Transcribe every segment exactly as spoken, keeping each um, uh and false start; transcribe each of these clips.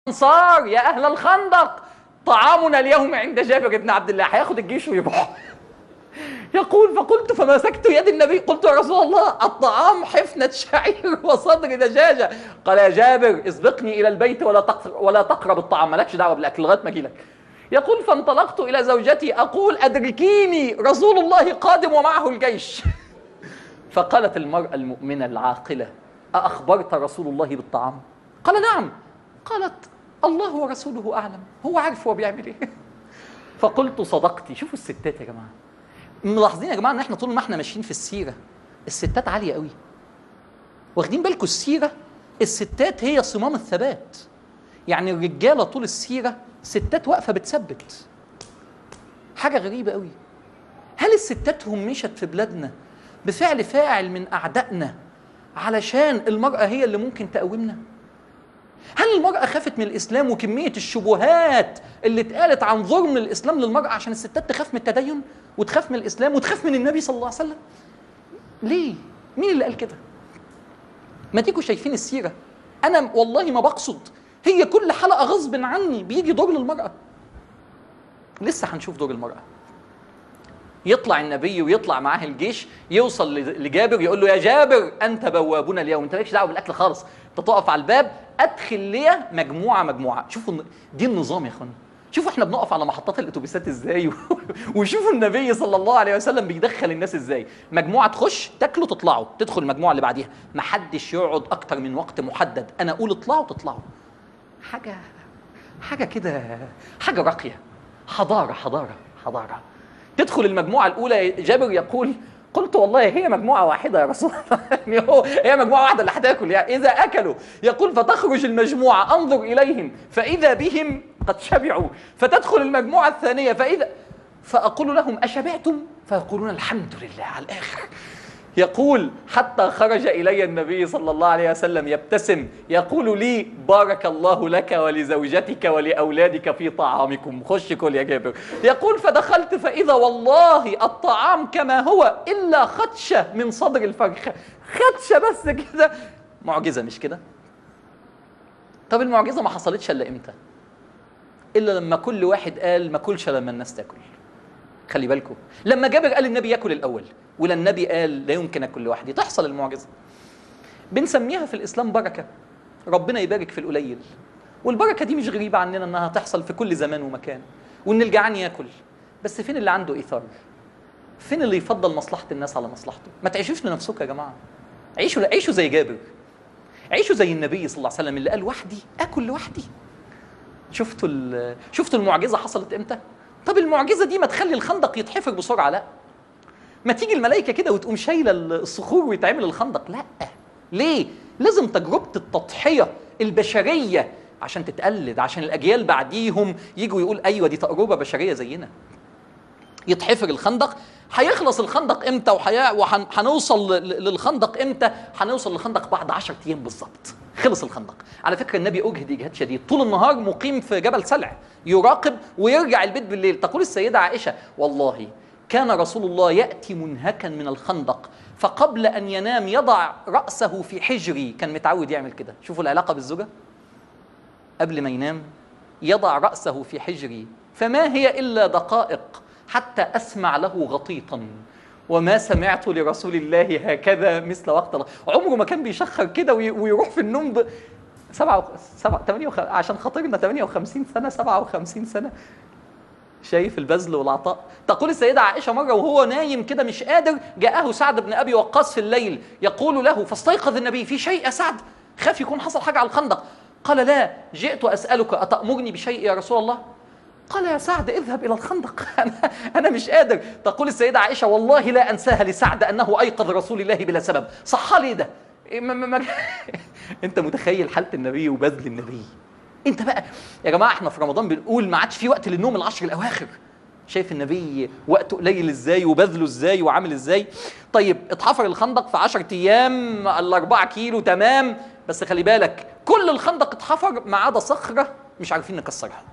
الأنصار يا أهل الخندق طعامنا اليوم عند جابر بن عبد الله، هياخد الجيش ويروح. يقول فقلت فمسكت يد النبي قلت يا رسول الله الطعام حفنة شعير وصدر دجاجة. قال يا جابر اسبقني إلى البيت ولا تقرب ولا تقرب الطعام، مالكش دعوة بالأكل لغاية ما أجي لك. يقول فانطلقت إلى زوجتي أقول أدركيني رسول الله قادم ومعه الجيش. فقالت المرأة المؤمنة العاقلة أأخبرت رسول الله بالطعام؟ قال نعم. قالت الله ورسوله أعلم، هو عارف هو بيعمل إيه. فقلت صدقتي. شوفوا الستات يا جماعة، ملاحظين يا جماعة إن إحنا طول ما إحنا ماشيين في السيرة الستات عالية قوي. واخدين بالكم السيرة الستات هي صمام الثبات، يعني الرجالة طول السيرة ستات واقفة بتثبت. حاجة غريبة قوي. هل الستات هم مشت في بلادنا بفعل فاعل من أعدائنا علشان المرأة هي اللي ممكن تقومنا؟ هل المرأة خافت من الإسلام وكمية الشبهات اللي اتقالت عن ظلم الإسلام للمرأة عشان الستات تخاف من التدين وتخاف من الإسلام وتخاف من النبي صلى الله عليه وسلم؟ ليه؟ مين اللي قال كده؟ ما تيجوا شايفين السيرة، أنا والله ما بقصد، هي كل حلقة غصب عني بيجي دور للمرأة. لسه هنشوف دور المرأة. يطلع النبي ويطلع معاه الجيش، يوصل لجابر يقول له يا جابر أنت بوابنا اليوم، أنت مالكش دعوة بالأكل خالص، أنت تقف على الباب أدخل لي مجموعة مجموعة. شوفوا دي النظام يا أخوان، شوفوا احنا بنقف على محطات الاتوبيسات ازاي وشوفوا النبي صلى الله عليه وسلم بيدخل الناس ازاي. مجموعه تخش تاكلوا تطلعوا، تدخل المجموعه اللي بعديها، ما حدش يقعد اكتر من وقت محدد، انا اقول اطلعوا تطلعوا. حاجه حاجه كده، حاجه راقيه، حضاره حضاره حضاره. تدخل المجموعه الاولى، جابر يقول قلت والله هي مجموعة واحدة يا رسول الله، يعني هو هي مجموعة واحدة اللي هتاكل، يعني إذا أكلوا. يقول فتخرج المجموعة أنظر إليهم فإذا بهم قد شبعوا، فتدخل المجموعة الثانية فإذا فأقول لهم أشبعتم؟ فيقولون الحمد لله على الآخر. يقول حتى خرج إلي النبي صلى الله عليه وسلم يبتسم يقول لي بارك الله لك ولزوجتك ولأولادك في طعامكم، خش كل يا جابر. يقول فدخلت فإذا والله الطعام كما هو إلا خدشة من صدر الفرخة، خدشة بس كده. معجزة مش كده؟ طب المعجزة ما حصلتش إلا إمتى؟ إلا لما كل واحد قال ما كلش لما الناس تاكل. خلي بالكم لما جابر قال النبي ياكل الأول ولا النبي قال لا يمكن أكل لوحدي، تحصل المعجزة. بنسميها في الإسلام بركة، ربنا يبارك في القليل، والبركة دي مش غريبة عننا أنها تحصل في كل زمان ومكان، وأن الجعان ياكل. بس فين اللي عنده إيثار؟ فين اللي يفضل مصلحة الناس على مصلحته؟ ما تعيشوش لنفسكم يا جماعة، عيشوا عيشوا زي جابر، عيشوا زي النبي صلى الله عليه وسلم اللي قال وحدي أكل لوحدي. شفتوا شفتوا المعجزة حصلت إمتى؟ طب المعجزة دي ما تخلي الخندق يتحفر بسرعة؟ لا. ما تيجي الملائكة كده وتقوم شايلة الصخور ويتعمل الخندق؟ لا. ليه؟ لازم تجربة التضحية البشرية عشان تتقلد، عشان الأجيال بعديهم يجوا يقول أيوة دي تجربة بشرية زينا. يتحفر الخندق. هيخلص الخندق امتى وهنوصل للخندق امتى؟ هنوصل للخندق بعد عشرة ايام بالظبط. خلص الخندق. على فكرة النبي أجهد إجهاد شديد، طول النهار مقيم في جبل سلع يراقب ويرجع البيت بالليل. تقول السيدة عائشة والله كان رسول الله يأتي منهكا من الخندق فقبل أن ينام يضع رأسه في حجري، كان متعود يعمل كده. شوفوا العلاقة بالزوجة، قبل ما ينام يضع رأسه في حجري فما هي إلا دقائق حتى أسمع له غطيطا وما سمعت لرسول الله هكذا مثل وقت الله. عمره ما كان بيشخر كده ويروح في النوم ب سبعة سبعة ثمانية وخ... عشان خاطرنا ثمانية وخمسين سنة سبعة وخمسين سنة. شايف البذل والعطاء. تقول السيدة عائشة مرة وهو نايم كده مش قادر، جاءه سعد بن أبي وقاص في الليل يقول له فاستيقظ النبي في شيء يا سعد؟ خاف يكون حصل حاجة على الخندق. قال لا، جئت أسألك أتأمرني بشيء يا رسول الله؟ قال يا سعد اذهب إلى الخندق، أنا, أنا مش قادر. تقول السيدة عائشة والله لا أنساها لسعد أنه أيقظ رسول الله بلا سبب. صح لي ده؟ ما ما ما أنت متخيل حالة النبي وبذل النبي؟ أنت بقى يا جماعة احنا في رمضان بنقول ما عادش في وقت للنوم العشر الأواخر. شايف النبي وقته قليل ازاي وبذله ازاي وعامل ازاي؟ طيب اتحفر الخندق في عشرة ايام الاربعة كيلو تمام، بس خلي بالك كل الخندق اتحفر ما عدا صخرة مش عارفين نكسرها.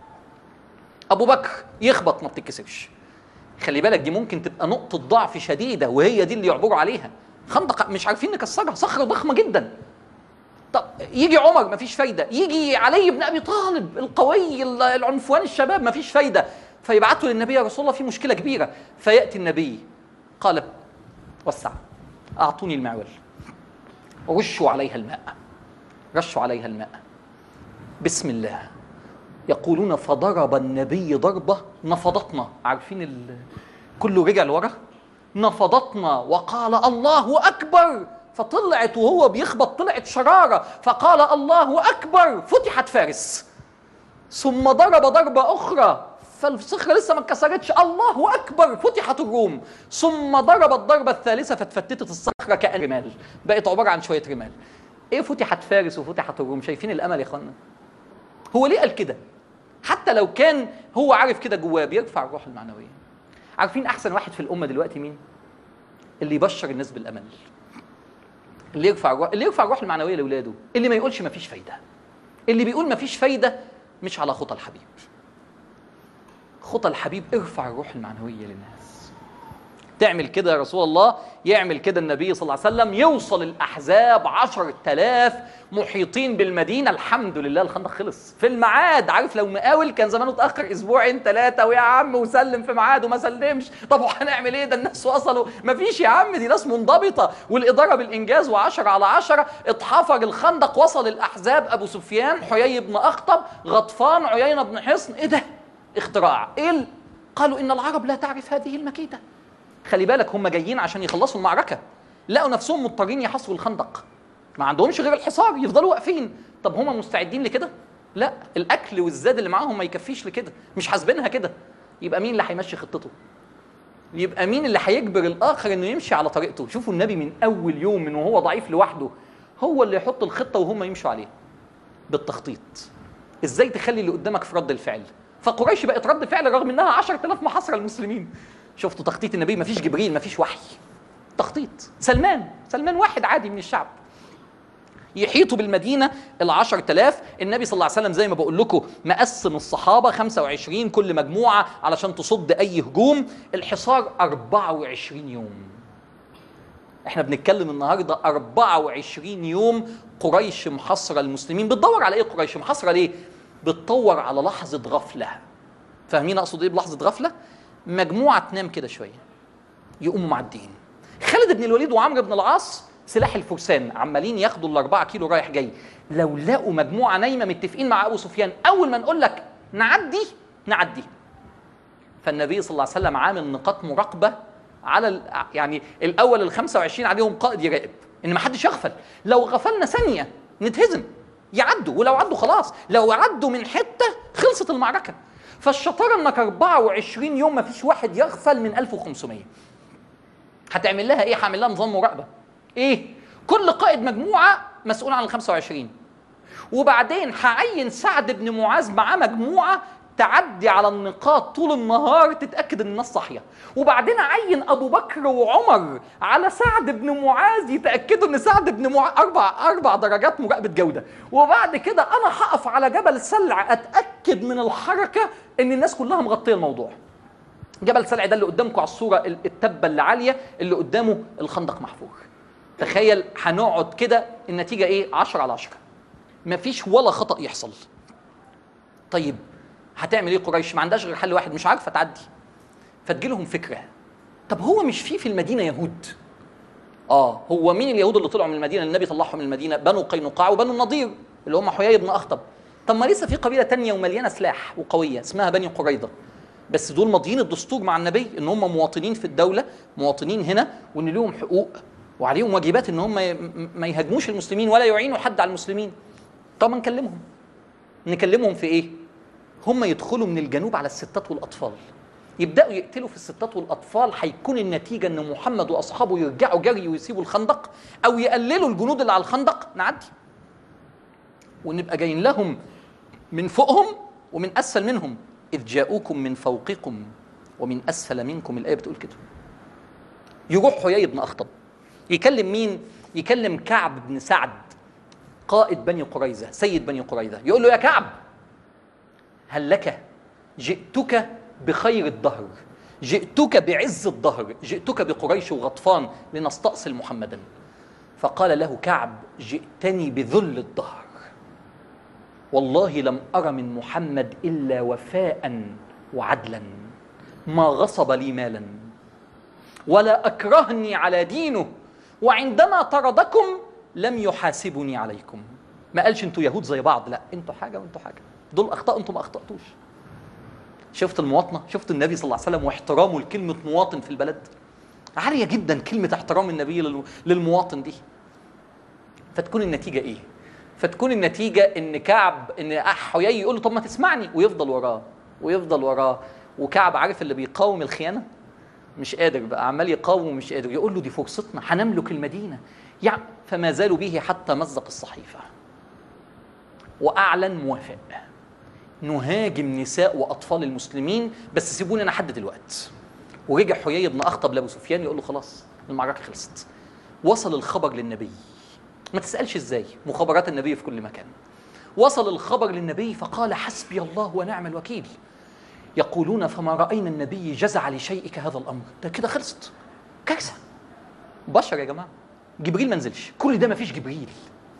ابو بكر يخبط ما بتتكسرش. خلي بالك دي ممكن تبقى نقطة ضعف شديدة وهي دي اللي يعبروا عليها. خندق مش عارفين نكسرها، صخرة ضخمة جدا. طب يجي عمر مفيش فايده، يجي علي بن ابي طالب القوي العنفوان الشباب مفيش فايده، فيبعثوا للنبي يا رسول الله في مشكله كبيره، فياتي النبي قال وسع، اعطوني المعول، رشوا عليها الماء، رشوا عليها الماء، بسم الله، يقولون فضرب النبي ضربه نفضتنا، عارفين ال... كله رجع لورا، نفضتنا وقال الله اكبر، فطلعت وهو بيخبط طلعت شراره، فقال الله اكبر، فتحت فارس، ثم ضرب ضربه اخرى فالصخره لسه ما اتكسرتش، الله اكبر، فتحت الروم، ثم ضرب الضربه الثالثه فاتفتتت الصخره كأن رمال، بقت عباره عن شويه رمال. ايه فتحت فارس وفتحت الروم؟ شايفين الامل يا اخوانا؟ هو ليه قال كده؟ حتى لو كان هو عارف كده جواه، بيرفع الروح المعنويه. عارفين احسن واحد في الامه دلوقتي مين؟ اللي يبشر الناس بالامل، اللي يرفع الروح، اللي يرفع الروح المعنويه لاولاده، اللي ما يقولش ما فيش فايده، اللي بيقول ما فيش فايده مش على خطى الحبيب. خطى الحبيب ارفع الروح المعنويه للناس. تعمل كده يا رسول الله، يعمل كده النبي صلى الله عليه وسلم، يوصل الاحزاب عشرة آلاف محيطين بالمدينه، الحمد لله الخندق خلص في الميعاد. عارف لو مقاول كان زمانه اتاخر اسبوعين ثلاثه، ويا عم وسلم في ميعاد وما سلمش، طب وهنعمل ايه؟ ده الناس وصلوا، مفيش يا عم، دي ناس منضبطه والاداره بالانجاز، وعشرة على عشرة اتحفر الخندق، وصل الاحزاب، ابو سفيان، حيي بن اخطب، غطفان، عيينه بن حصن. ايه ده؟ اختراع. ايه؟ قالوا ان العرب لا تعرف هذه المكيده. خلي بالك هم جايين عشان يخلصوا المعركه، لقوا نفسهم مضطرين يحصروا الخندق، ما عندهمش غير الحصار، يفضلوا واقفين. طب هم مستعدين لكده؟ لا، الاكل والزاد اللي معاهم ما يكفيش لكده، مش حاسبينها كده. يبقى مين اللي هيمشي خطته؟ يبقى مين اللي هيجبر الاخر انه يمشي على طريقته؟ شوفوا النبي من اول يوم من وهو ضعيف لوحده هو اللي يحط الخطه وهم يمشوا عليها بالتخطيط. ازاي تخلي اللي قدامك في رد الفعل؟ فقريش بقت رد فعل رغم انها عشرة آلاف محاصره المسلمين. شفتوا تخطيط النبي؟ ما فيش جبريل، ما فيش وحي، تخطيط. سلمان سلمان واحد عادي من الشعب، يحيطوا بالمدينه العشر آلاف. النبي صلى الله عليه وسلم زي ما بقول لكم مقسم الصحابه خمسة وعشرين كل مجموعه علشان تصد اي هجوم. الحصار أربعة وعشرين يوم. احنا بنتكلم النهارده أربعة وعشرين يوم قريش محاصره المسلمين. بتدور على ايه قريش محاصره ليه؟ بتدور على لحظه غفله. فاهمين اقصد ايه بلحظه غفله؟ مجموعه تنام كده شويه يقوموا معديين. خالد بن الوليد وعمرو بن العاص سلاح الفرسان، عمالين ياخدوا الاربعه كيلو رايح جاي. لو لقوا مجموعه نايمه متفقين مع ابو سفيان، اول ما نقول لك نعدي نعدي. فالنبي صلى الله عليه وسلم عامل نقاط مراقبه على يعني الاول ال خمسة وعشرين عليهم قائد يراقب ان ما حدش يغفل، لو غفلنا ثانيه نتهزم. يعدوا، ولو عدوا خلاص، لو عدوا من حته خلصت المعركه. فالشطاره انك أربعة وعشرين يوم ما فيش واحد يغفل من ألف وخمسمية. هتعمل لها ايه؟ هعمل لها نظام مراقبه. ايه؟ كل قائد مجموعه مسؤول عن ال خمسة وعشرين، وبعدين هعين سعد بن معاذ معاه مجموعه تعدي على النقاط طول النهار تتاكد ان الناس صاحيه، وبعدين اعين ابو بكر وعمر على سعد بن معاذ يتاكدوا ان سعد بن معاذ اربع اربع درجات مراقبه جوده، وبعد كده انا هقف على جبل سلع اتاكد من الحركه ان الناس كلها مغطيه الموضوع. جبل سلع ده اللي قدامكم على الصوره، التبه اللي عاليه اللي قدامه الخندق محفور. تخيل هنقعد كده، النتيجه ايه؟ عشرة على عشرة، مفيش ولا خطأ يحصل. طيب هتعمل ايه قريش؟ ما عندهاش غير حل واحد، مش عارفه تعدي. فتجيلهم فكره، طب هو مش في في المدينه يهود؟ اه، هو مين اليهود اللي طلعوا من المدينه؟ النبي طلعهم من المدينه، بنو قينقاع وبنو النضير اللي هم حيي بن اخطب. طب ما لسه في قبيله ثانيه ومليانه سلاح وقويه اسمها بني قريظه، بس دول ماضيين الدستور مع النبي ان هم مواطنين في الدوله، مواطنين هنا، وان لهم حقوق وعليهم واجبات ان هم ما يهاجموش المسلمين ولا يعينوا حد على المسلمين. طب نكلمهم. نكلمهم في ايه؟ هم يدخلوا من الجنوب على الستات والاطفال، يبداوا يقتلوا في الستات والاطفال. هيكون النتيجه ان محمد واصحابه يرجعوا جري ويسيبوا الخندق، او يقللوا الجنود اللي على الخندق، نعدي ونبقى جايين لهم من فوقهم ومن اسفل منهم. اذ جاءوكم من فوقكم ومن اسفل منكم، الايه بتقول كده. يروح حيي بن اخطب يكلم مين؟ يكلم كعب بن سعد قائد بني قريظه، سيد بني قريظه. يقول له يا كعب، هل لك؟ جئتك بخير الدهر، جئتك بعز الدهر، جئتك بقريش وغطفان لنستأصل محمدا. فقال له كعب: جئتني بذل الدهر، والله لم أر من محمد إلا وفاء وعدلا، ما غصب لي مالا ولا أكرهني على دينه، وعندما طردكم لم يحاسبني عليكم. ما قالش انتوا يهود زي بعض، لا، انتوا حاجة وانتوا حاجة، دول أخطأوا انتوا ما أخطأتوش. شفت المواطنة؟ شفت النبي صلى الله عليه وسلم واحترامه لكلمة مواطن في البلد؟ عالية جدا كلمة احترام النبي للمواطن دي. فتكون النتيجة ايه؟ فتكون النتيجة ان كعب ان حيي يقول له طب ما تسمعني، ويفضل وراه ويفضل وراه. وكعب عارف اللي بيقاوم الخيانة مش قادر بقى، عمال يقاوم ومش قادر، يقول له دي فرصتنا، هنملك المدينة يعني. فما زالوا به حتى مزق الصحيفة وأعلن موافق، نهاجم نساء وأطفال المسلمين بس سيبوني أنا حد دلوقتي. ورجع حيي بن أخطب لأبو سفيان يقول له خلاص المعركة خلصت. وصل الخبر للنبي، ما تسألش ازاي، مخابرات النبي في كل مكان. وصل الخبر للنبي فقال: حسبي الله ونعم الوكيل. يقولون: فما رأينا النبي جزع لشيء هذا الأمر، ده كده خلصت، كارثة. بشر يا جماعة، جبريل ما نزلش، كل ده ما فيش جبريل.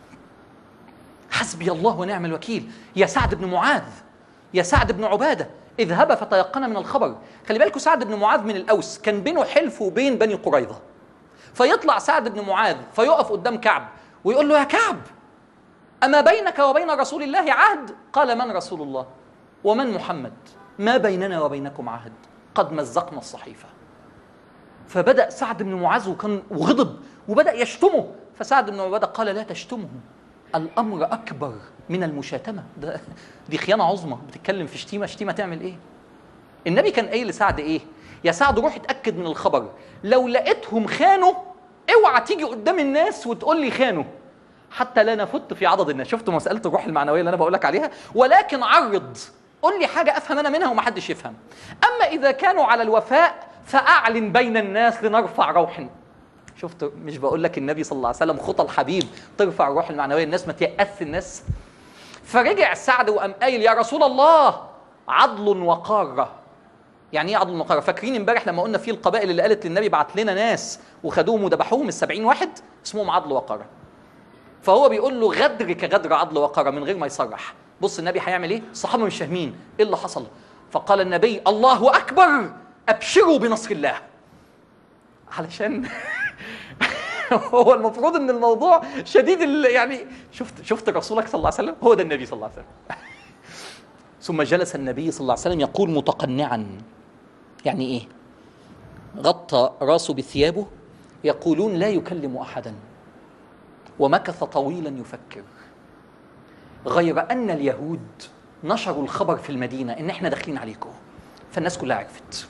حسبي الله ونعم الوكيل. يا سعد بن معاذ، يا سعد بن عبادة، اذهب فتيقن من الخبر. خلي بالكوا سعد بن معاذ من الأوس، كان بينه حلف وبين بني قريظة. فيطلع سعد بن معاذ فيقف قدام كعب ويقول له: يا كعب، أما بينك وبين رسول الله عهد؟ قال: من رسول الله ومن محمد؟ ما بيننا وبينكم عهد، قد مزقنا الصحيفة. فبدأ سعد بن معاذ وكان وغضب وبدأ يشتمه. فسعد بن عبادة قال: لا تشتمه، الأمر أكبر من المشاتمة، ده دي خيانة عظمى، بتتكلم في شتيمة، شتيمة تعمل إيه؟ النبي كان قايل لسعد إيه؟ يا سعد روح اتأكد من الخبر، لو لقيتهم خانوا اوعى تيجي قدام الناس وتقول لي خانوا، حتى لا نفت في عضد الناس. شفتوا مسألة الروح المعنوية اللي أنا بقول لك عليها؟ ولكن عرض، قول لي حاجة أفهم أنا منها ومحدش يفهم. أما إذا كانوا على الوفاء فأعلن بين الناس لنرفع روح. شفت؟ مش بقول لك النبي صلى الله عليه وسلم خطى الحبيب ترفع الروح المعنوية، الناس ما تيأس الناس. فرجع سعد وقام قايل: يا رسول الله، عضل وقارة. يعني ايه عضل وقارة؟ فاكرين امبارح لما قلنا في القبائل اللي قالت للنبي بعت لنا ناس وخدوهم وذبحوهم السبعين واحد، اسمهم عضل وقارة. فهو بيقول له غدر كغدر عضل وقارة من غير ما يصرح. بص النبي هيعمل ايه؟ الصحابة مش فاهمين ايه اللي حصل. فقال النبي: الله أكبر، أبشروا بنصر الله. علشان هو المفروض ان الموضوع شديد يعني. شفت شفت رسولك صلى الله عليه وسلم، هو ده النبي صلى الله عليه وسلم. ثم جلس النبي صلى الله عليه وسلم يقول متقنعا، يعني ايه؟ غطى راسه بثيابه، يقولون لا يكلم احدا. ومكث طويلا يفكر، غير ان اليهود نشروا الخبر في المدينه ان احنا داخلين عليكم، فالناس كلها عرفت.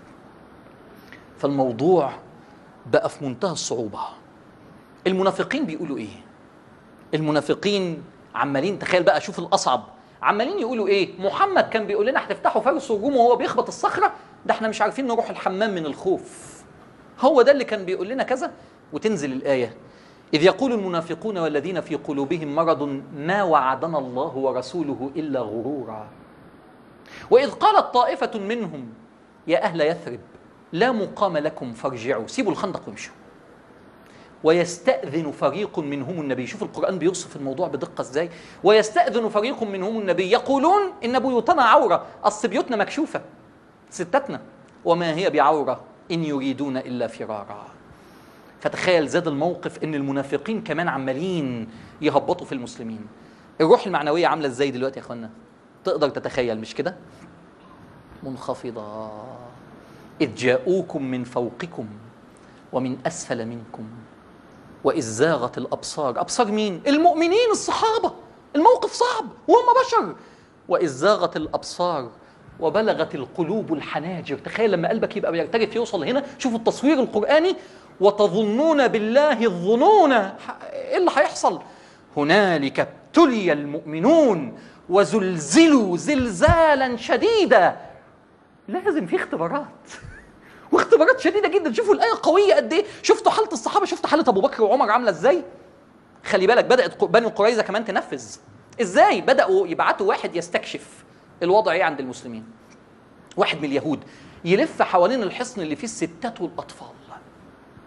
فالموضوع بقى في منتهى الصعوبه. المنافقين بيقولوا ايه؟ المنافقين عمالين، تخيل بقى، شوف الاصعب، عمالين يقولوا ايه؟ محمد كان بيقول لنا هتفتحوا فارس وروم وهو بيخبط الصخره، ده احنا مش عارفين نروح الحمام من الخوف. هو ده اللي كان بيقول لنا كذا. وتنزل الايه: اذ يقول المنافقون والذين في قلوبهم مرض ما وعدنا الله ورسوله الا غرورا. واذ قالت طائفه منهم يا اهل يثرب لا مقام لكم فارجعوا، سيبوا الخندق وامشوا. ويستأذن فريق منهم النبي. شوف القرآن بيوصف الموضوع بدقة ازاي. ويستأذن فريق منهم النبي يقولون إن بيوتنا عورة، أصل بيوتنا مكشوفة ستاتنا، وما هي بعورة إن يريدون إلا فرارا. فتخيل زاد الموقف إن المنافقين كمان عمالين يهبطوا في المسلمين. الروح المعنوية عاملة ازاي دلوقتي يا أخوانا؟ تقدر تتخيل مش كده؟ منخفضة. إذ جاءوكم من فوقكم ومن أسفل منكم وإذ زاغت الأبصار. أبصار مين؟ المؤمنين الصحابة. الموقف صعب وهم بشر. وإذ زاغت الأبصار وبلغت القلوب الحناجر. تخيل لما قلبك يبقى بيرتجف يوصل هنا. شوفوا التصوير القرآني: وتظنون بالله الظنون. إيه اللي هيحصل؟ هنالك ابتلي المؤمنون وزلزلوا زلزالا شديدا. لازم في اختبارات واختبارات شديده جدا. شوفوا الايه قويه قد ايه. شفتوا حاله الصحابه، شفتوا حاله ابو بكر وعمر عامله ازاي. خلي بالك بدات بني قريظه كمان تنفذ ازاي. بداوا يبعتوا واحد يستكشف الوضع ايه عند المسلمين، واحد من اليهود يلف حوالين الحصن اللي فيه الستات والاطفال،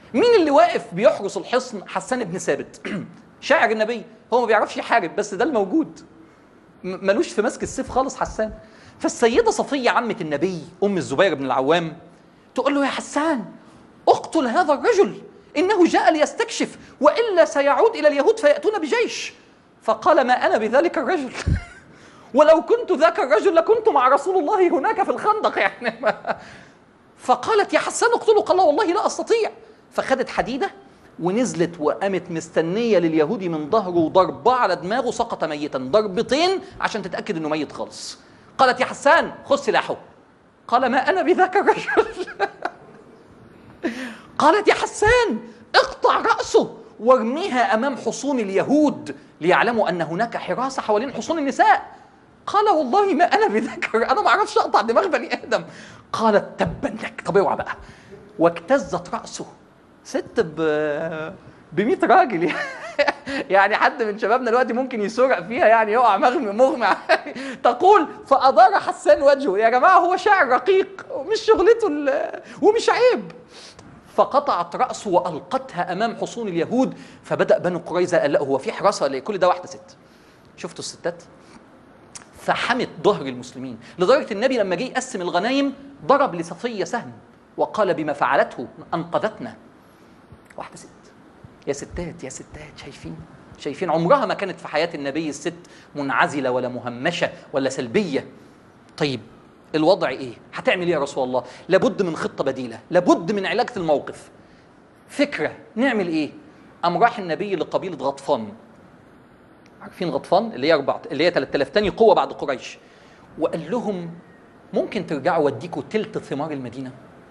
مين اللي واقف بيحرس الحصن؟ حسان بن ثابت شاعر النبي، هو ما بيعرفش يحارب بس ده الموجود، ملوش في مسك السيف خالص حسان. فالسيدة صفية عمة النبي أم الزبير بن العوام تقول له: يا حسان اقتل هذا الرجل، إنه جاء ليستكشف وإلا سيعود إلى اليهود فيأتون بجيش. فقال: ما أنا بذلك الرجل ولو كنت ذاك الرجل لكنت مع رسول الله هناك في الخندق يعني ما. فقالت: يا حسان اقتله. قال: والله لا أستطيع. فخدت حديدة ونزلت وقامت مستنية لليهودي من ظهره وضربة على دماغه، سقط ميتا ضربتين عشان تتأكد إنه ميت خالص. قالت: يا حسان خذ سلاحه. قال: ما أنا بذاك الرجل قالت: يا حسان اقطع رأسه وارميها أمام حصون اليهود ليعلموا أن هناك حراسة حوالين حصون النساء. قال: والله ما أنا بذاك، أنا ما أعرفش أقطع دماغ بني آدم. قالت: تبا لك. طب اوعى بقى. واجتزت رأسه. ست ب بمية راجل يعني حد من شبابنا دلوقتي ممكن يسرق فيها يعني يقع مغمى مغمى تقول: فأدار حسان وجهه. يا جماعة هو شاعر رقيق ومش شغلته ومش عيب. فقطعت رأسه وألقتها أمام حصون اليهود. فبدأ بنو قريظة قال: لا هو في حراسة ولا كل ده واحدة ست. شفتوا الستات؟ فحمت ظهر المسلمين لدرجة النبي لما جه يقسم الغنايم ضرب لصفية سهم وقال: بما فعلته أنقذتنا. واحدة ست. يا ستات يا ستات، شايفين شايفين عمرها ما كانت في حياة النبي الست منعزلة ولا مهمشة ولا سلبية. طيب الوضع ايه؟ هتعمل ايه يا رسول الله؟ لابد من خطة بديلة، لابد من علاج الموقف. فكرة نعمل ايه؟ قام راح النبي لقبيلة غطفان. عارفين غطفان اللي هي أربعة اللي هي ثلاثة آلاف تاني قوة بعد قريش، وقال لهم: ممكن ترجعوا وديكوا تلت ثمار المدينة؟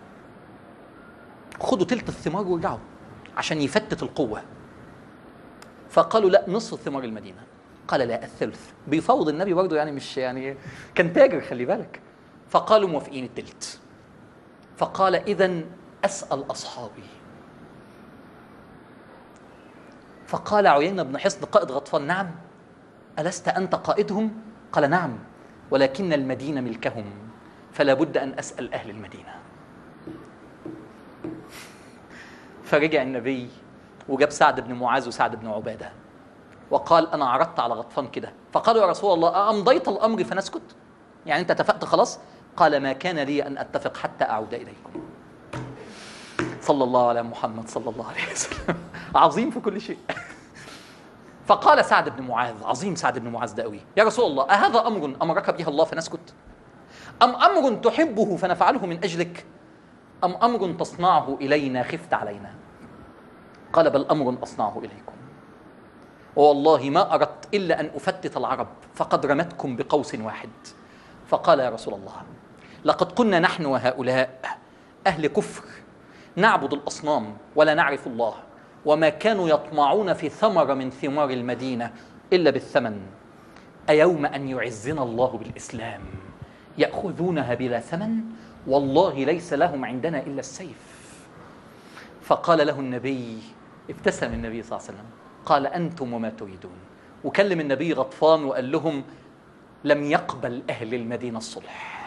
خدوا تلت الثمار ورجعوا عشان يفتت القوة. فقالوا: لا، نصف ثمار المدينة. قال: لا، الثلث. بيفاوض النبي برضه يعني، مش يعني كان تاجر خلي بالك. فقالوا: موافقين التلت. فقال: إذن أسأل أصحابي. فقال عيينة بن حصن قائد غطفان: نعم. ألست أنت قائدهم؟ قال: نعم، ولكن المدينة ملكهم فلا بد أن أسأل أهل المدينة. فرجع النبي وجاب سعد بن معاذ وسعد بن عبادة وقال: أنا عرضت على غطفان كده. فقالوا: يا رسول الله أمضيت الأمر فنسكت؟ يعني أنت اتفقت خلاص؟ قال: ما كان لي أن أتفق حتى أعود إليكم. صلى الله على محمد صلى الله عليه وسلم عظيم في كل شيء. فقال سعد بن معاذ، عظيم سعد بن معاذ ده قوي: يا رسول الله أهذا أمر أمرك به الله فنسكت؟ أم أمر تحبه فنفعله من أجلك؟ أم أمر تصنعه إلينا خفت علينا؟ قال: بل أمر أصنعه إليكم، والله ما أردت إلا أن أفتت العرب فقد رمتكم بقوس واحد. فقال: يا رسول الله لقد كنا نحن وهؤلاء أهل كفر نعبد الأصنام ولا نعرف الله، وما كانوا يطمعون في ثمرة من ثمار المدينة إلا بالثمن. أيوم أن يعزنا الله بالإسلام يأخذونها بلا ثمن؟ والله ليس لهم عندنا إلا السيف. فقال له النبي، ابتسم النبي صلى الله عليه وسلم، قال: أنتم وما تريدون. وكلم النبي غطفان وقال لهم: لم يقبل أهل المدينة الصلح.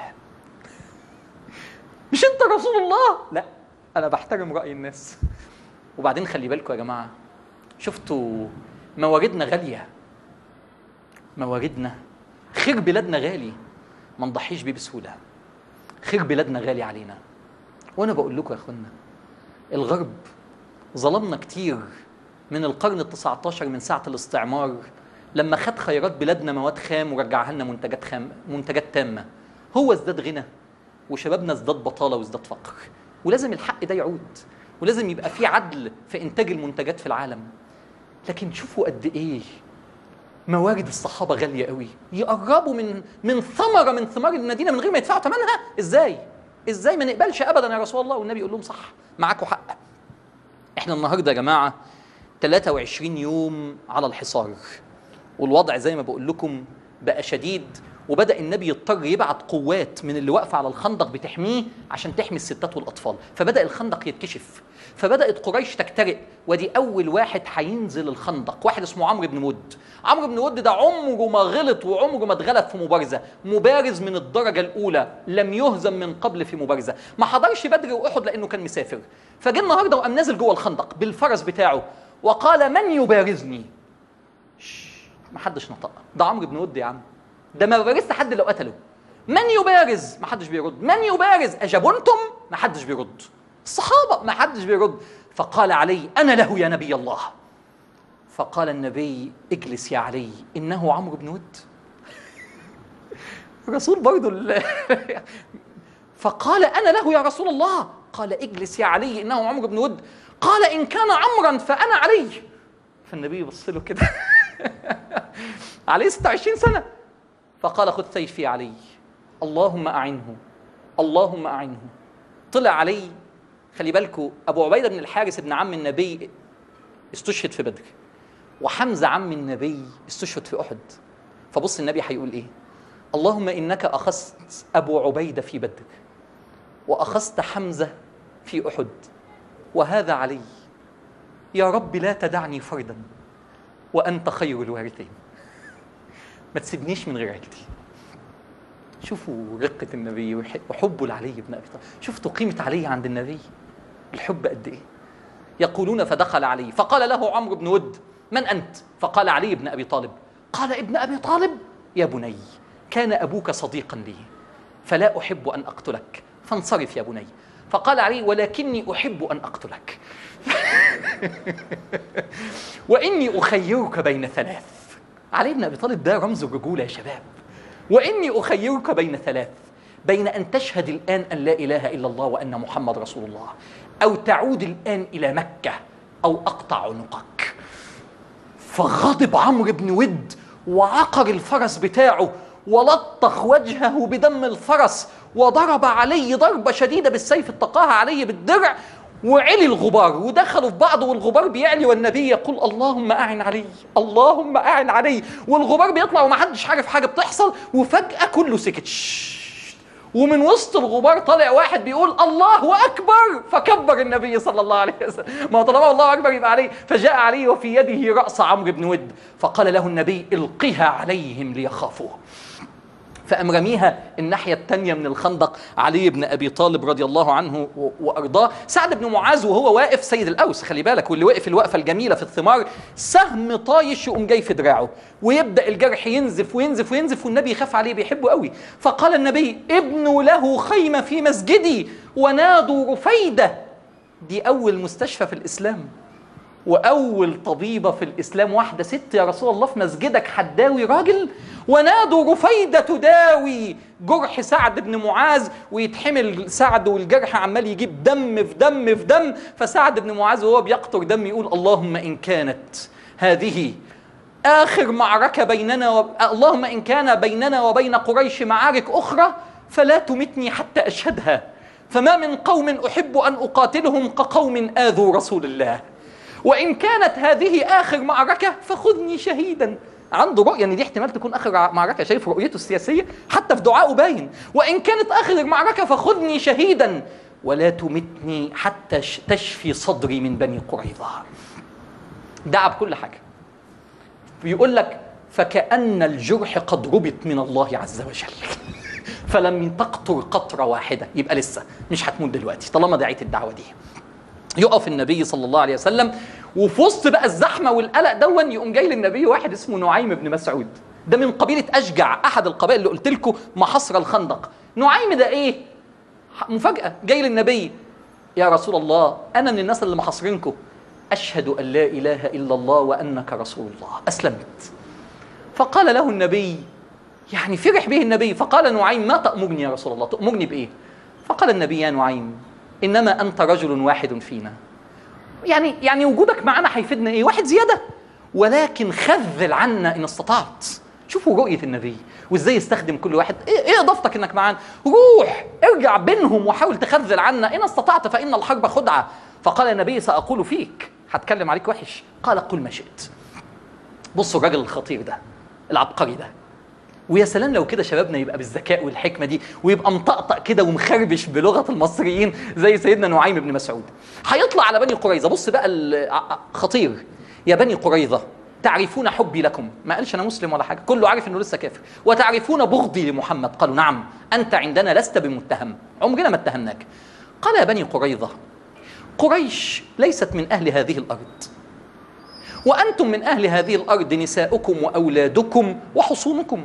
مش أنت رسول الله؟ لا، أنا بحترم رأي الناس. وبعدين خلي بالكم يا جماعة، شفتوا مواردنا غالية، مواردنا، خير بلادنا غالي، ما نضحيش بيه بسهولة. خير بلادنا غالي علينا. وأنا بقول لكم يا أخوانا، الغرب ظلمنا كتير من القرن التسعة عشر من ساعة الاستعمار، لما خد خيرات بلادنا مواد خام ورجعها لنا منتجات خام، منتجات تامة. هو ازداد غنى وشبابنا ازداد بطالة وازداد فقر. ولازم الحق ده يعود، ولازم يبقى في عدل في إنتاج المنتجات في العالم. لكن شوفوا قد إيه موارد الصحابة غالية قوي، يقربوا من من ثمرة من ثمار المدينة من غير ما يدفعوا ثمنها. إزاي؟ إزاي ما نقبلش أبدا يا رسول الله؟ والنبي يقول لهم: صح، معاكم حق. إحنا النهاردة يا جماعة ثلاثة وعشرين يوم على الحصار، والوضع زي ما بقول لكم بقى شديد، وبدأ النبي يضطر يبعت قوات من اللي واقفة على الخندق بتحميه عشان تحمي الستات والأطفال، فبدأ الخندق يتكشف، فبدأت قريش تكترئ، ودي أول واحد هينزل الخندق واحد اسمه عمرو بن ود. عمرو بن ود ده عمره ما غلط وعمره ما اتغلب في مبارزة، مبارز من الدرجة الأولى، لم يهزم من قبل في مبارزة، ما حضرش بدر وأحد لأنه كان مسافر، فجه النهارده وقام نازل جوه الخندق بالفرس بتاعه وقال من يبارزني؟ ما حدش نطق. ده عمرو بن ود يا عم، ده ما بارزش حد لو قتله. من يبارز؟ ما حدش بيرد. من يبارز؟ أجبنتم؟ ما حدش بيرد. الصحابة ما حدش بيرد. فقال علي أنا له يا نبي الله. فقال النبي اجلس يا علي إنه عمرو بن ود. الرسول برضه فقال أنا له يا رسول الله. قال اجلس يا علي إنه عمرو بن ود. قال إن كان عمرا فأنا علي. فالنبي بص له كده عليه ستة وعشرين سنة. فقال خذ سيفي يا علي اللهم أعنه اللهم أعنه. طلع علي. خلي بالكوا أبو عبيدة بن الحارث ابن عم النبي استشهد في بدر، وحمزة عم النبي استشهد في أحد. فبص النبي هيقول إيه؟ اللهم إنك أخذت أبو عبيدة في بدر وأخذت حمزة في أحد وهذا علي، يا رب لا تدعني فردا وأنت خير الوارثين، ما تسيبنيش من غير عيلتي. شوفوا رقة النبي وحبه لعلي بن أبي طالب، شفتوا قيمة علي عند النبي، الحب قد إيه. يقولون فدخل علي فقال له عمرو بن ود من أنت؟ فقال علي بن أبي طالب. قال ابن أبي طالب يا بني كان أبوك صديقا لي فلا أحب أن أقتلك فانصرف يا بني. فقال علي ولكني أحب أن أقتلك وإني أخيرك بين ثلاث. علي بن أبي طالب ده رمز الرجولة يا شباب. وإني أخيرك بين ثلاث، بين أن تشهد الآن أن لا إله إلا الله وأن محمد رسول الله، أو تعود الآن إلى مكة، أو أقطع عنقك. فغضب عمرو بن ود وعقر الفرس بتاعه ولطخ وجهه بدم الفرس وضرب علي ضربة شديدة بالسيف اتقاها علي بالدرع، وعلي الغبار ودخلوا في بعض والغبار بيعلي والنبي يقول اللهم أعن علي اللهم أعن علي، والغبار بيطلع ومحدش عارف حاجة بتحصل، وفجأة كله سكت. ومن وسط الغبار طالع واحد بيقول الله أكبر، فكبر النبي صلى الله عليه وسلم. ما طالما الله أكبر يبقى عليه. فجاء علي وفي يده رأس عمرو بن ود فقال له النبي القها عليهم ليخافوه. فأم رميها الناحية التانية من الخندق علي بن أبي طالب رضي الله عنه وأرضاه. سعد بن معاذ وهو واقف سيد الأوس، خلي بالك، واللي واقف الوقفة الجميلة في الثمار، سهم طايش يقوم جاي في دراعه ويبدأ الجرح ينزف وينزف وينزف، والنبي يخاف عليه بيحبه قوي. فقال النبي ابنوا له خيمة في مسجدي ونادوا رفيدة. دي أول مستشفى في الإسلام وأول طبيبة في الإسلام، واحدة ست يا رسول الله في مسجدك حداوي راجل. ونادوا رفيدة تداوي جرح سعد بن معاذ، ويتحمل سعد والجرح عمال يجيب دم في دم في دم. فسعد بن معاذ وهو بيقطر دم يقول اللهم إن كانت هذه آخر معركة بيننا و... اللهم إن كان بيننا وبين قريش معارك أخرى فلا تمتني حتى أشهدها، فما من قوم أحب أن أقاتلهم كقوم آذوا رسول الله، وإن كانت هذه آخر معركة فخذني شهيدا. عنده رؤية ان دي احتمال تكون اخر معركة، شايف رؤيته السياسية حتى في دعائه باين. وان كانت اخر معركة فخذني شهيدا ولا تمتني حتى تشفي صدري من بني قريظة. دعا بكل حاجة. بيقول لك فكأن الجرح قد ربط من الله عز وجل فلم تقطر قطرة واحدة. يبقى لسه مش هتموت دلوقتي طالما دعيت الدعوة دي. يقف النبي صلى الله عليه وسلم وفي وسط بقى الزحمه والقلق دون يقوم جاي للنبي واحد اسمه نعيم بن مسعود، ده من قبيله اشجع، احد القبائل اللي قلت لكم محاصره الخندق. نعيم ده ايه؟ مفاجاه، جاي للنبي يا رسول الله انا من الناس اللي محاصرينكم، اشهد ان لا اله الا الله وانك رسول الله، اسلمت. فقال له النبي، يعني فرح به النبي، فقال نعيم ما تأمرني يا رسول الله؟ تأمرني بايه؟ فقال النبي يا نعيم انما انت رجل واحد فينا، يعني يعني وجودك معنا هيفيدنا ايه؟ واحد زياده، ولكن خذل عنا ان استطعت. شوفوا رؤيه النبي وازاي يستخدم كل واحد. ايه, إيه اضافتك انك معانا؟ روح ارجع بينهم وحاول تخذل عنا، ان استطعت فان الحرب خدعه. فقال النبي ساقول فيك، هتكلم عليك وحش. قال قل ما شئت. بصوا الراجل الخطير ده العبقري ده، ويا سلام لو كده شبابنا يبقى بالذكاء والحكمة دي، ويبقى مطقطق كده ومخربش بلغة المصريين زي سيدنا نعيم بن مسعود. هيطلع على بني قريظة. بص بقى خطير. يا بني قريظة تعرفون حبي لكم، ما قالش أنا مسلم ولا حاجة، كله عارف إنه لسه كافر. وتعرفون بغضي لمحمد، قالوا نعم أنت عندنا لست بمتهم، عمرنا ما اتهمناك. قال يا بني قريظة قريش ليست من أهل هذه الأرض، وأنتم من أهل هذه الأرض نساؤكم وأولادكم وحصونكم.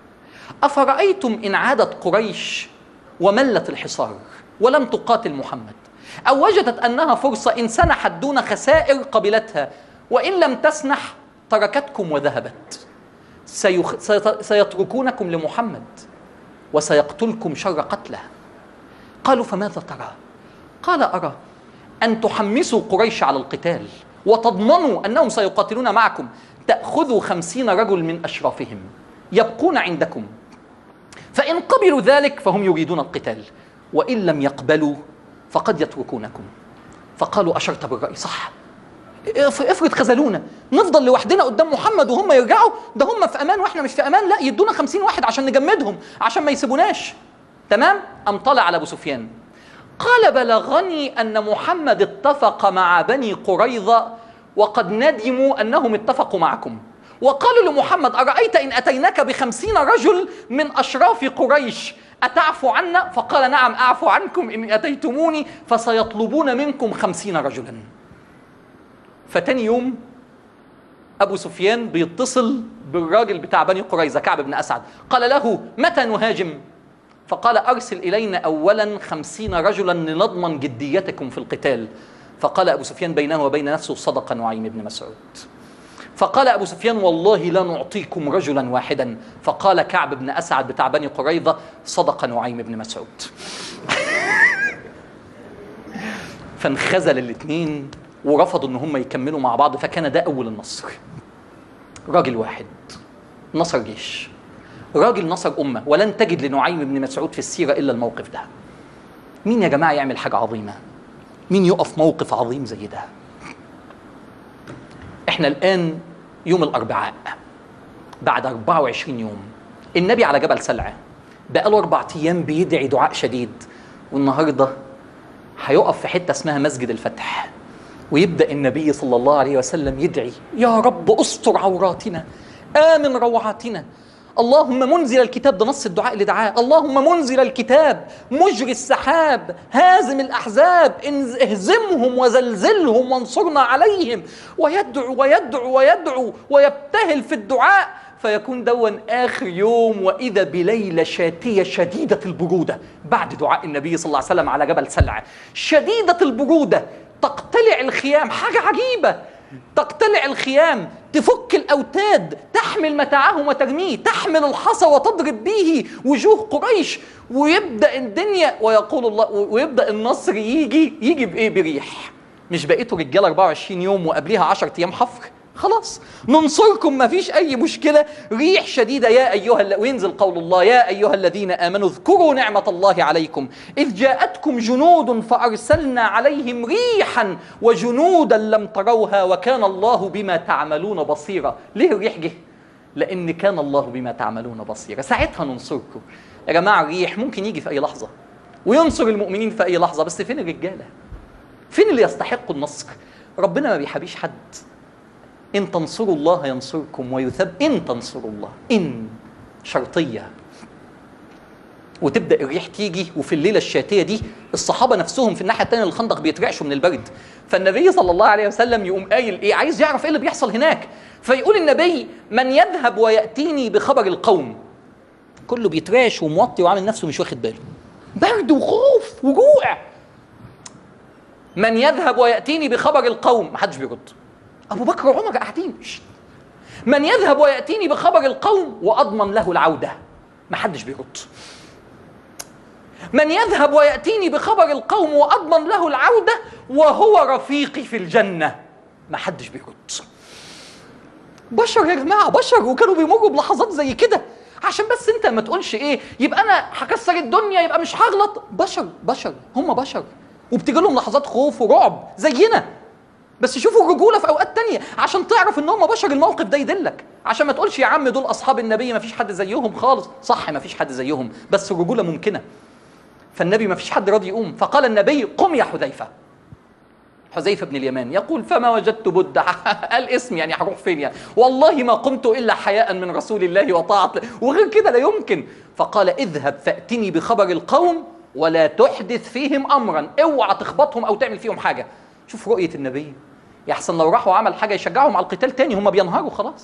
أفرأيتم إن عادت قريش وملت الحصار ولم تقاتل محمد، أو وجدت أنها فرصة إن سنحت دون خسائر قبلتها، وإن لم تسنح تركتكم وذهبت، سيخ... سيتركونكم لمحمد وسيقتلكم شر قتله. قالوا فماذا ترى؟ قال أرى أن تحمسوا قريش على القتال وتضمنوا أنهم سيقاتلون معكم، تأخذوا خمسين رجل من أشرافهم يبقون عندكم، فإن قبلوا ذلك فهم يريدون القتال، وإن لم يقبلوا فقد يتركونكم. فقالوا أشرت بالرأي، صح، افرض خذلونا نفضل لوحدنا قدام محمد وهم يرجعوا، ده هم في أمان وإحنا مش في أمان، لا يدونا خمسين واحد عشان نجمدهم عشان ما يسيبوناش. تمام؟ أم طلع على أبو سفيان قال بلغني أن محمد اتفق مع بني قريظة وقد ندموا أنهم اتفقوا معكم، وقالوا لمحمد أرأيت إن أتيناك بخمسين رجل من أشراف قريش أتعفو عنا؟ فقال نعم أعفو عنكم إن أتيتموني فسيطلبون منكم خمسين رجلا. فتاني يوم أبو سفيان بيتصل بالراجل بتاع بني قريظة كعب بن أسعد، قال له متى نهاجم؟ فقال أرسل إلينا أولا خمسين رجلا لنضمن جديتكم في القتال. فقال أبو سفيان بينه وبين نفسه صدق نعيم بن مسعود. فقال أبو سفيان والله لا نعطيكم رجلا واحدا. فقال كعب بن أسعد بتاع بني قريظة صدق نعيم بن مسعود. فانخزل الاثنين ورفضوا ان هم يكملوا مع بعض. فكان ده أول النصر، راجل واحد نصر جيش، راجل نصر أمة. ولن تجد لنعيم بن مسعود في السيرة إلا الموقف ده. مين يا جماعة يعمل حاجة عظيمة؟ مين يقف موقف عظيم زي ده؟ احنا الآن يوم الأربعاء بعد أربعة وعشرين يوم، النبي على جبل سلعة بقاله أربع أيام بيدعي دعاء شديد، والنهاردة هيقف في حتة اسمها مسجد الفتح، ويبدأ النبي صلى الله عليه وسلم يدعي يا رب استر عوراتنا، آمن روعاتنا، اللهم منزل الكتاب، ده نص الدعاء اللي دعاه، اللهم منزل الكتاب مجري السحاب هازم الأحزاب اهزمهم وزلزلهم وانصرنا عليهم، ويدعو ويدعو ويدعو ويبتهل في الدعاء، فيكون دون آخر يوم وإذا بليلة شاتية شديدة البرودة بعد دعاء النبي صلى الله عليه وسلم على جبل سلعة، شديدة البرودة، تقتلع الخيام، حاجة عجيبة، تقتلع الخيام، تفك الأوتاد، تحمل متاعهم وترميه، تحمل الحصى وتضرب به وجوه قريش، ويبدأ الدنيا ويقول الله، ويبدأ النصر يجي يجي بإيه؟ بريح. مش بقيتوا رجال أربعة وعشرين يوم وقبلها عشرة أيام حفر، خلاص ننصركم ما فيش أي مشكلة، ريح شديدة يا أيها ال... وينزل قول الله يا أيها الذين آمنوا اذكروا نعمة الله عليكم إذ جاءتكم جنود فأرسلنا عليهم ريحا وجنودا لم تروها وكان الله بما تعملون بصيرا. ليه الريح جه؟ لأن كان الله بما تعملون بصيرا، ساعتها ننصركم. يا جماعة الريح ممكن يجي في أي لحظة وينصر المؤمنين في أي لحظة، بس فين الرجالة؟ فين اللي يستحق النصر؟ ربنا ما بيحبيش حد. إن تنصروا الله ينصركم ويثب، إن تنصروا الله، إن شرطية. وتبدأ الريح تيجي، وفي الليلة الشاتية دي الصحابة نفسهم في الناحية التانية للخندق بيترعشوا من البرد، فالنبي صلى الله عليه وسلم يقوم قايل إيه؟ عايز يعرف إيه اللي بيحصل هناك، فيقول النبي من يذهب ويأتيني بخبر القوم. كله بيترعش وموطي وعامل نفسه مش واخد باله، برد وخوف وجوع. من يذهب ويأتيني بخبر القوم، محدش بيرد. أبو بكر وعمر قاعدين. من يذهب ويأتيني بخبر القوم وأضمن له العودة، ما حدش بيرد. من يذهب ويأتيني بخبر القوم وأضمن له العودة وهو رفيقي في الجنة، ما حدش بيرد. بشر يا جماعة، بشر، وكانوا بيمروا بلحظات زي كده، عشان بس انت ما تقولش ايه يبقى انا هكسر الدنيا يبقى مش هغلط. بشر بشر هم بشر، وبتيجي لهم لحظات خوف ورعب زينا. بس شوفوا الرجوله في اوقات تانية عشان تعرف ان هم بشر. الموقف ده يدلك عشان ما تقولش يا عم دول اصحاب النبي ما فيش حد زيهم خالص. صح ما فيش حد زيهم، بس الرجوله ممكنه. فالنبي ما فيش حد راضي يقوم، فقال النبي قم يا حذيفه. حذيفه بن اليمان يقول فما وجدت بد قال اسم يعني هروح فين يعني، والله ما قمت الا حياء من رسول الله وطاعه، وغير كده لا يمكن. فقال اذهب فاتني بخبر القوم ولا تحدث فيهم امرا، اوعى تخبطهم او تعمل فيهم حاجه. شوف رؤيه النبي، يحسن لو راحوا عمل حاجه يشجعهم على القتال تاني، هم بينهاروا خلاص.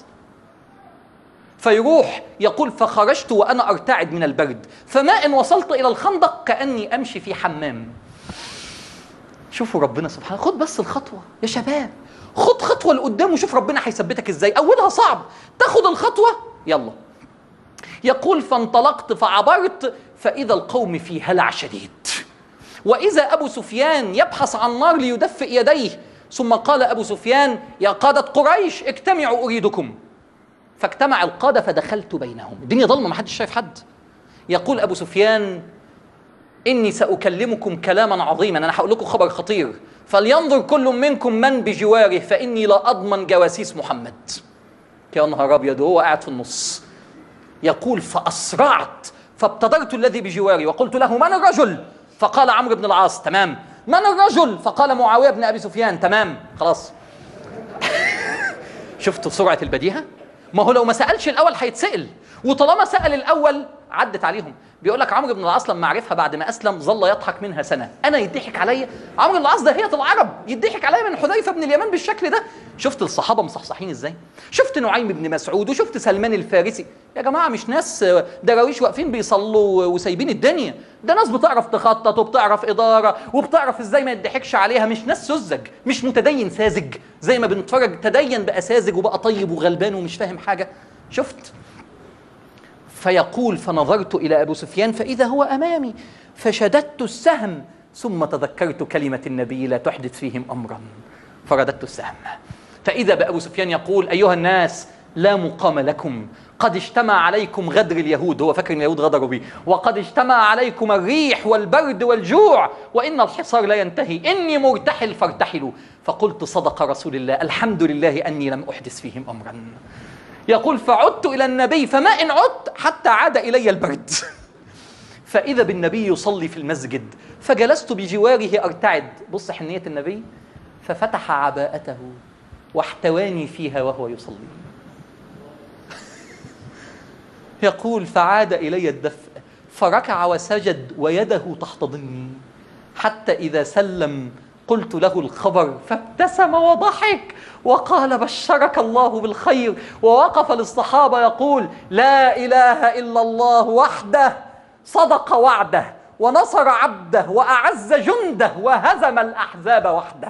فيروح يقول فخرجت وانا ارتعد من البرد، فما ان وصلت الى الخندق كاني امشي في حمام. شوفوا ربنا سبحانه، خد بس الخطوه يا شباب، خد خطوه لقدام وشوف ربنا هيثبتك ازاي. اولها صعب، تاخد الخطوه يلا. يقول فانطلقت فعبرت فاذا القوم في هلع شديد، واذا ابو سفيان يبحث عن نار ليدفئ يديه. ثم قال ابو سفيان يا قاده قريش اجتمعوا اريدكم. فاجتمع القاده فدخلت بينهم، الدنيا ضلمه ما حدش شايف حد. يقول ابو سفيان إني سأكلمكم كلاما عظيما، أنا هقول لكم خبر خطير، فلينظر كل منكم من بجواره فإني لا أضمن جواسيس محمد. يا نهار أبيض وهو قاعد في النص. يقول فأسرعت فابتدرت الذي بجواري وقلت له من الرجل؟ فقال عمرو بن العاص. تمام. من الرجل؟ فقال معاوية بن أبي سفيان. تمام خلاص. شفتوا سرعة البديهة؟ ما هو لو ما سألش الأول هيتسأل، وطالما سأل الأول عدت عليهم. بيقول لك عمرو بن العاص لما عرفها بعد ما اسلم ظل يضحك منها سنه. انا يضحك عليا؟ عمرو بن العاص ده هي العرب، يضحك عليا من حذيفه بن اليمان بالشكل ده؟ شفت الصحابه مصحصحين ازاي؟ شفت نعيم بن مسعود وشفت سلمان الفارسي. يا جماعه مش ناس دراويش واقفين بيصلوا وسايبين الدنيا، ده ناس بتعرف تخطط وبتعرف اداره وبتعرف ازاي ما يضحكش عليها. مش ناس سذج، مش متدين ساذج زي ما بنتفرج، تدين بقى ساذج وبقى طيب وغلبان ومش فاهم حاجه. شفت؟ فيقول فنظرت إلى أبو سفيان فإذا هو أمامي فشددت السهم ثم تذكرت كلمة النبي لا تحدث فيهم أمرا فرددت السهم. فإذا بأبو سفيان يقول أيها الناس لا مقام لكم، قد اجتمع عليكم غدر اليهود، هو فاكر ان اليهود غدروا بيه، وقد اجتمع عليكم الريح والبرد والجوع وإن الحصار لا ينتهي، إني مرتحل فارتحلوا. فقلت صدق رسول الله، الحمد لله أني لم أحدث فيهم أمرا. يقول فعدت إلى النبي فما إن عدت حتى عاد إلي البرد. فإذا بالنبي يصلي في المسجد فجلست بجواره أرتعد. بص حنية النبي، ففتح عباءته واحتواني فيها وهو يصلي. يقول فعاد إلي الدفء فركع وسجد ويده تحتضني، حتى إذا سلم قلت له الخبر فابتسم وضحك وقال بشرك الله بالخير، ووقف للصحابة يقول لا إله إلا الله وحده صدق وعده ونصر عبده وأعز جنده وهزم الأحزاب وحده.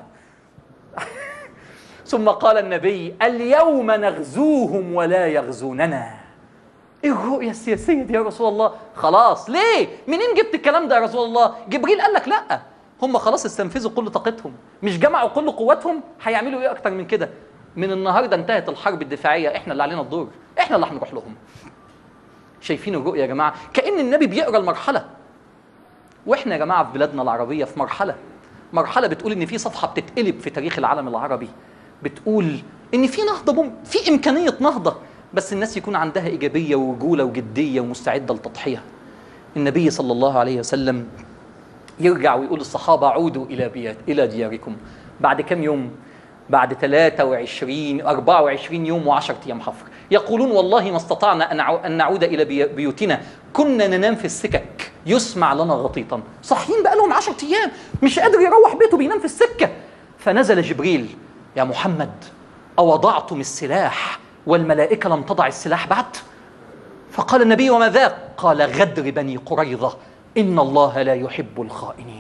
ثم قال النبي اليوم نغزوهم ولا يغزوننا. ايه الرؤية السياسية دي يا رسول الله؟ خلاص ليه؟ منين جبت الكلام ده يا رسول الله؟ جبريل قال لك لا، هم خلاص استنفذوا كل طاقتهم، مش جمعوا كل قوتهم، هيعملوا ايه اكتر من كده؟ من النهارده انتهت الحرب الدفاعيه، احنا اللي علينا الدور، احنا اللي هنروح لهم. شايفين الرؤيه يا جماعه؟ كأن النبي بيقرا المرحله. واحنا يا جماعه في بلادنا العربيه في مرحله، مرحله بتقول ان في صفحه بتتقلب في تاريخ العالم العربي، بتقول ان في نهضه مم... في امكانيه نهضه، بس الناس يكون عندها ايجابيه ورجوله وجديه ومستعده للتضحيه. النبي صلى الله عليه وسلم يرجع ويقول للصحابة عودوا إلى بيات إلى دياركم. بعد كم يوم؟ بعد ثلاثة وعشرين أربعة وعشرين يوم وعشرة أيام حفر. يقولون والله ما استطعنا أن نعود إلى بيوتنا، كنا ننام في السكك يسمع لنا غطيطا. صحيين بقى لهم عشرة أيام مش قادر يروح بيته، بينام في السكة. فنزل جبريل يا محمد أوضعتم السلاح والملائكة لم تضع السلاح بعد؟ فقال النبي وما ذاك؟ قال غدر بني قريظة إن الله لا يحب الخائنين.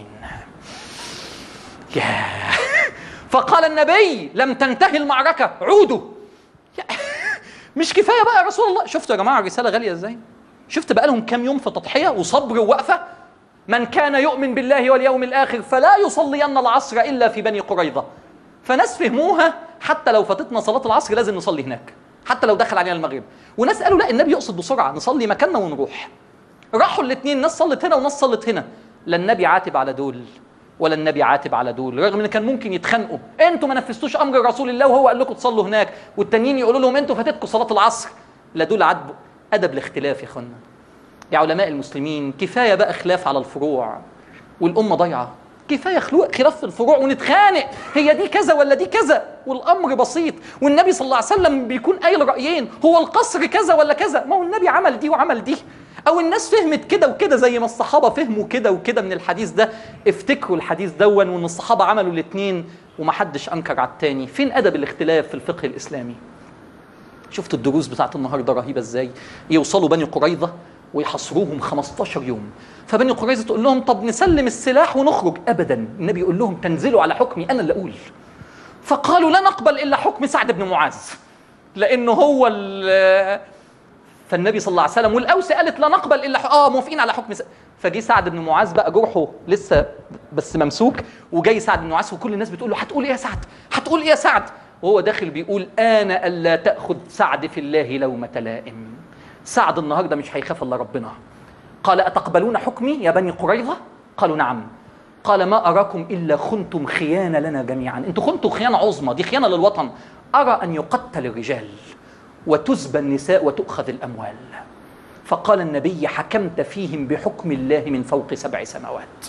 ياه. فقال النبي لم تنتهي المعركة عودوا. مش كفاية بقى يا رسول الله؟ شفتوا يا جماعة الرسالة غالية ازاي؟ شفت بقى لهم كام يوم في تضحية وصبر ووقفة؟ من كان يؤمن بالله واليوم الآخر فلا يصلين العصر إلا في بني قريظة. فناس فهموها حتى لو فاتتنا صلاة العصر لازم نصلي هناك، حتى لو دخل علينا المغرب. وناس قالوا لا النبي يقصد بسرعة نصلي مكاننا ونروح. راحوا الاثنين، ناس صلت هنا وناس صلت هنا. لا النبي عاتب على دول ولا النبي عاتب على دول، رغم ان كان ممكن يتخانقوا، انتوا ما نفذتوش امر رسول الله وهو قال لكم تصلوا هناك، والتانيين يقولوا لهم انتوا فاتتكم صلاه العصر. لا دول عاتبوا. ادب الاختلاف يا اخوانا يا علماء المسلمين. كفايه بقى خلاف على الفروع والامه ضايعه، كفايه خلاف في الفروع ونتخانق هي دي كذا ولا دي كذا، والامر بسيط. والنبي صلى الله عليه وسلم بيكون قايل رايين، هو القصر كذا ولا كذا، ما هو النبي عمل دي وعمل دي، او الناس فهمت كده وكده زي ما الصحابه فهموا كده وكده من الحديث ده. افتكروا الحديث دون وان الصحابه عملوا الاثنين ومحدش انكر على الثاني. فين ادب الاختلاف في الفقه الاسلامي؟ شفت الدروس بتاعت النهارده رهيبه ازاي؟ يوصلوا بني قريظه ويحصروهم خمستاشر يوم، فبني قريظه تقول لهم طب نسلم السلاح ونخرج، ابدا، النبي يقول لهم تنزلوا على حكمي انا اللي اقول. فقالوا لا نقبل الا حكم سعد بن معاذ لانه هو ال فالنبي صلى الله عليه وسلم، والاوس قالت لا نقبل الا اه موافقين على حكم سعد. فجي سعد بن معاذ بقى جرحه لسه بس ممسوك، وجاي سعد بن معاذ وكل الناس بتقول له هتقول ايه يا سعد؟ هتقول ايه يا سعد؟ وهو داخل بيقول انا الا تاخذ سعد في الله لومه لائم. سعد النهارده مش هيخاف الا ربنا. قال اتقبلون حكمي يا بني قريظه؟ قالوا نعم. قال ما اراكم الا خنتم خيانه لنا جميعا، انتوا خنتوا خيانه عظمى، دي خيانه للوطن. ارى ان يقتل الرجال وتزبى النساء وتؤخذ الاموال. فقال النبي حكمت فيهم بحكم الله من فوق سبع سماوات.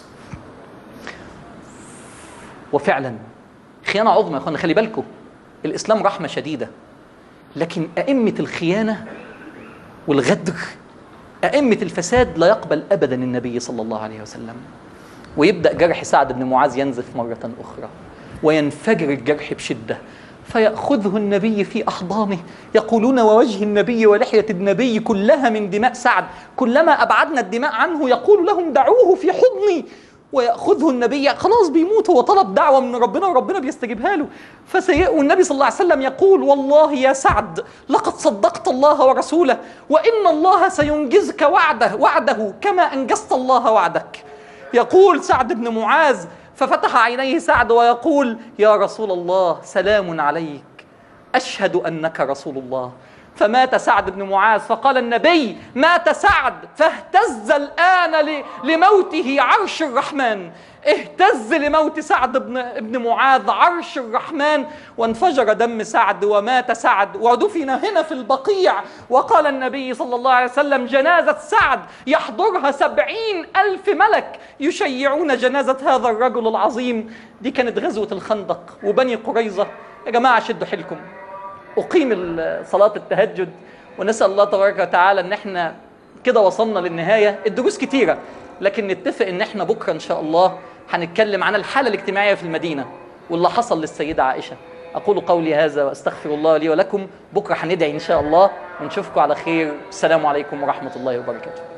وفعلا خيانه عظمى يا اخوانا. خلي بالكم الاسلام رحمه شديده، لكن ائمه الخيانه والغدر، ائمه الفساد لا يقبل ابدا النبي صلى الله عليه وسلم. ويبدا جرح سعد بن معاذ ينزف مره اخرى وينفجر الجرح بشده، فيأخذه النبي في أحضانه. يقولون ووجه النبي ولحية النبي كلها من دماء سعد، كلما أبعدنا الدماء عنه يقول لهم دعوه في حضني. ويأخذه النبي، خلاص بيموت، هو طلب دعوة من ربنا وربنا بيستجيبها له. فسيئ النبي صلى الله عليه وسلم يقول والله يا سعد لقد صدقت الله ورسوله، وإن الله سينجزك وعده وعده كما أنجزت الله وعدك. يقول سعد بن معاذ ففتح عينيه سعد ويقول يا رسول الله سلام عليك أشهد أنك رسول الله. فمات سعد بن معاذ. فقال النبي مات سعد، فاهتز الآن لموته عرش الرحمن. اهتز لموت سعد بن, بن معاذ عرش الرحمن، وانفجر دم سعد ومات سعد ودفن هنا في البقيع. وقال النبي صلى الله عليه وسلم جنازة سعد يحضرها سبعين ألف ملك يشيعون جنازة هذا الرجل العظيم. دي كانت غزوة الخندق وبني قريظة. يا جماعة شدوا حيلكم، أقيم صلاة التهجد، ونسأل الله تبارك وتعالى أن احنا كده وصلنا للنهاية. الدروس كتيرة، لكن نتفق أن احنا بكرة إن شاء الله هنتكلم عن الحالة الاجتماعية في المدينة واللي حصل للسيدة عائشة. أقول قولي هذا وأستغفر الله لي ولكم. بكرة هندعي إن شاء الله، ونشوفكم على خير. السلام عليكم ورحمة الله وبركاته.